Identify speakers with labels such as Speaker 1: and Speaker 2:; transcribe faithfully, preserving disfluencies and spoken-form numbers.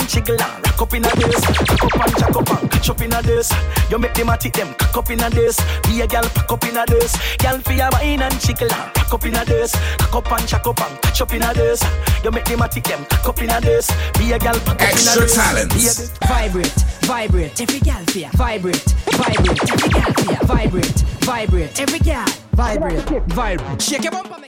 Speaker 1: and jiggle and rock up in a this. Cock up and jack up and catch up in a this. You make them a tick them cock up in a this. Be a gal pack up in a this. Gal for your wine and jiggle and rock up in a this. Cock up and jack up and catch up in a this. You make them a tick them cock up in a this. Be a gal pack up in a this.
Speaker 2: Extra talents.
Speaker 3: Vibrate, vibrate, every gal for ya. Vibrate, vibrate, every gal for ya. Vibrate, vibrate, every gal. Vibrate, vibrate. Shake your bumper.